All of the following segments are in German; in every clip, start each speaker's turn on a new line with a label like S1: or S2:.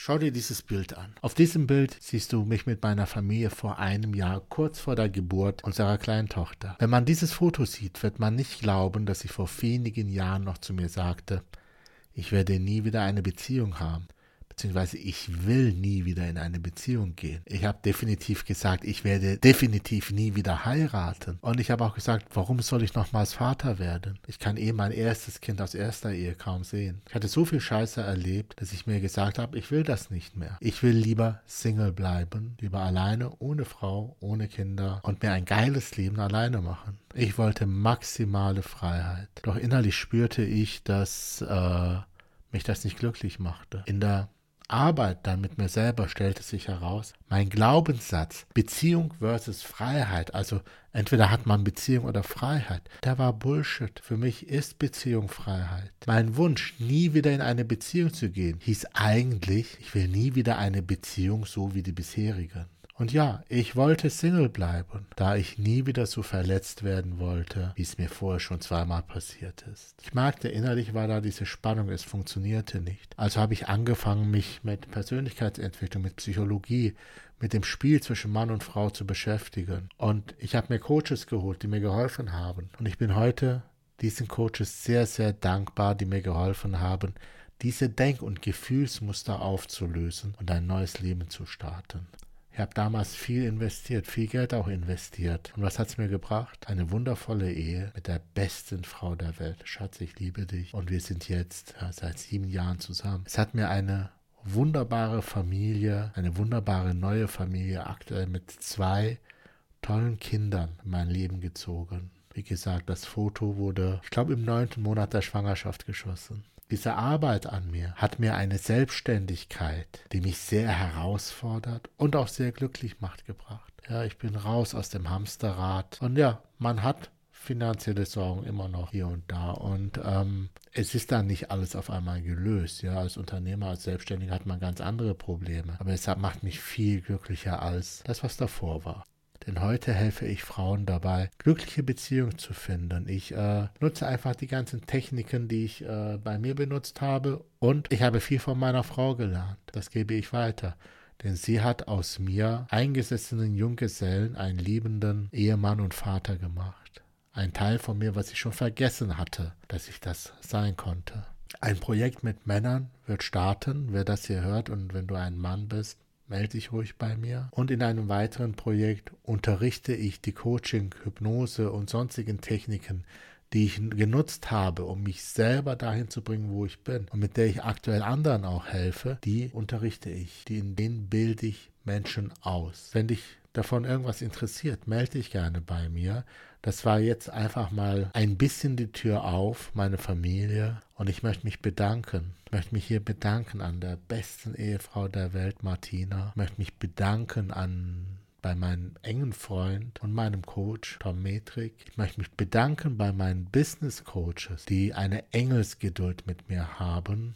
S1: Schau dir dieses Bild an. Auf diesem Bild siehst du mich mit meiner Familie vor einem Jahr, kurz vor der Geburt unserer kleinen Tochter. Wenn man dieses Foto sieht, wird man nicht glauben, dass ich vor wenigen Jahren noch zu mir sagte, ich werde nie wieder eine Beziehung haben. Beziehungsweise ich will nie wieder in eine Beziehung gehen. Ich habe definitiv gesagt, ich werde definitiv nie wieder heiraten. Und ich habe auch gesagt, warum soll ich nochmals Vater werden? Ich kann mein erstes Kind aus erster Ehe kaum sehen. Ich hatte so viel Scheiße erlebt, dass ich mir gesagt habe, ich will das nicht mehr. Ich will lieber Single bleiben, lieber alleine, ohne Frau, ohne Kinder und mir ein geiles Leben alleine machen. Ich wollte maximale Freiheit. Doch innerlich spürte ich, dass mich das nicht glücklich machte. In der Arbeit dann mit mir selber stellte sich heraus, mein Glaubenssatz, Beziehung versus Freiheit, also entweder hat man Beziehung oder Freiheit, der war Bullshit. Für mich ist Beziehung Freiheit. Mein Wunsch, nie wieder in eine Beziehung zu gehen, hieß eigentlich, ich will nie wieder eine Beziehung so wie die bisherigen. Und ja, ich wollte Single bleiben, da ich nie wieder so verletzt werden wollte, wie es mir vorher schon zweimal passiert ist. Ich merkte, innerlich war da diese Spannung, es funktionierte nicht. Also habe ich angefangen, mich mit Persönlichkeitsentwicklung, mit Psychologie, mit dem Spiel zwischen Mann und Frau zu beschäftigen. Und ich habe mir Coaches geholt, die mir geholfen haben. Und ich bin heute diesen Coaches sehr, sehr dankbar, die mir geholfen haben, diese Denk- und Gefühlsmuster aufzulösen und ein neues Leben zu starten. Ich habe damals viel investiert, viel Geld auch investiert. Und was hat es mir gebracht? Eine wundervolle Ehe mit der besten Frau der Welt. Schatz, ich liebe dich. Und wir sind jetzt seit 7 Jahren zusammen. Es hat mir eine wunderbare Familie, eine wunderbare neue Familie aktuell mit 2 tollen Kindern in mein Leben gezogen. Wie gesagt, das Foto wurde, ich glaube, im 9. Monat der Schwangerschaft geschossen. Diese Arbeit an mir hat mir eine Selbstständigkeit, die mich sehr herausfordert und auch sehr glücklich macht, gebracht. Ja, ich bin raus aus dem Hamsterrad. Und ja, man hat finanzielle Sorgen immer noch hier und da. Und es ist dann nicht alles auf einmal gelöst. Ja, als Unternehmer, als Selbstständiger hat man ganz andere Probleme. Aber es macht mich viel glücklicher als das, was davor war. Denn heute helfe ich Frauen dabei, glückliche Beziehungen zu finden. Ich nutze einfach die ganzen Techniken, die ich bei mir benutzt habe. Und ich habe viel von meiner Frau gelernt. Das gebe ich weiter. Denn sie hat aus mir eingesessenen Junggesellen einen liebenden Ehemann und Vater gemacht. Ein Teil von mir, was ich schon vergessen hatte, dass ich das sein konnte. Ein Projekt mit Männern wird starten, wer das hier hört. Und wenn du ein Mann bist, melde dich ruhig bei mir. Und in einem weiteren Projekt unterrichte ich die Coaching, Hypnose und sonstigen Techniken, die ich genutzt habe, um mich selber dahin zu bringen, wo ich bin und mit der ich aktuell anderen auch helfe, die unterrichte ich. In denen bilde ich Menschen aus. Wenn dich davon irgendwas interessiert, melde dich gerne bei mir. Das war jetzt einfach mal ein bisschen die Tür auf, meine Familie. Und ich möchte mich bedanken. Ich möchte mich hier bedanken an der besten Ehefrau der Welt, Martina. Ich möchte mich bedanken bei meinem engen Freund und meinem Coach, Tom Metrik. Ich möchte mich bedanken bei meinen Business Coaches, die eine Engelsgeduld mit mir haben.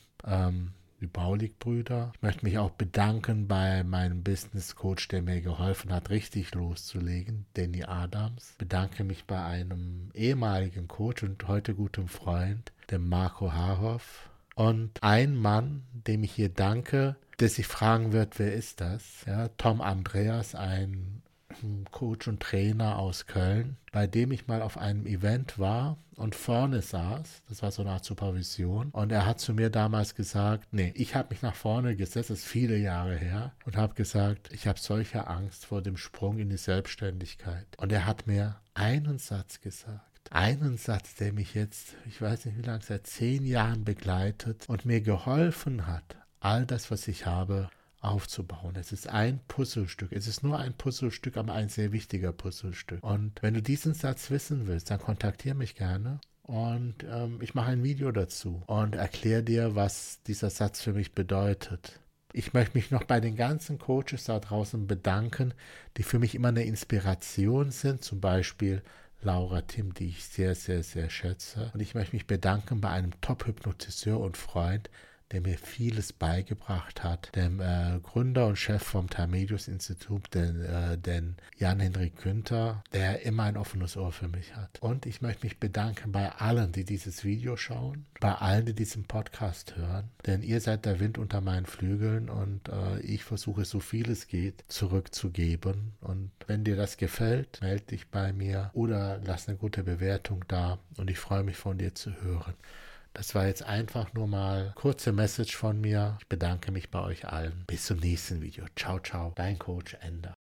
S1: Die Baulig-Brüder. Ich möchte mich auch bedanken bei meinem Business Coach, der mir geholfen hat, richtig loszulegen, Danny Adams. Ich bedanke mich bei einem ehemaligen Coach und heute gutem Freund, dem Marco Harhoff. Und ein Mann, dem ich hier danke, der sich fragen wird, wer ist das? Ja, Tom Andreas, ein Coach und Trainer aus Köln, bei dem ich mal auf einem Event war und vorne saß. Das war so eine Art Supervision. Und er hat zu mir damals gesagt, ich habe mich nach vorne gesetzt, das ist viele Jahre her, und habe gesagt, ich habe solche Angst vor dem Sprung in die Selbstständigkeit. Und er hat mir einen Satz gesagt. Einen Satz, der mich jetzt, ich weiß nicht wie lange, seit 10 Jahren begleitet und mir geholfen hat, all das, was ich habe, aufzubauen. Es ist ein Puzzlestück. Es ist nur ein Puzzlestück, aber ein sehr wichtiger Puzzlestück. Und wenn du diesen Satz wissen willst, dann kontaktiere mich gerne. Und ich mache ein Video dazu und erkläre dir, was dieser Satz für mich bedeutet. Ich möchte mich noch bei den ganzen Coaches da draußen bedanken, die für mich immer eine Inspiration sind. Zum Beispiel Laura Tim, die ich sehr, sehr, sehr schätze. Und ich möchte mich bedanken bei einem Top-Hypnotiseur und Freund, der mir vieles beigebracht hat, dem Gründer und Chef vom Thamelius-Institut, den Jan-Henrik Günther, der immer ein offenes Ohr für mich hat. Und ich möchte mich bedanken bei allen, die dieses Video schauen, bei allen, die diesen Podcast hören, denn ihr seid der Wind unter meinen Flügeln und ich versuche so viel es geht zurückzugeben. Und wenn dir das gefällt, melde dich bei mir oder lass eine gute Bewertung da und ich freue mich von dir zu hören. Das war jetzt einfach nur mal kurze Message von mir. Ich bedanke mich bei euch allen. Bis zum nächsten Video. Ciao, ciao. Dein Coach Ender.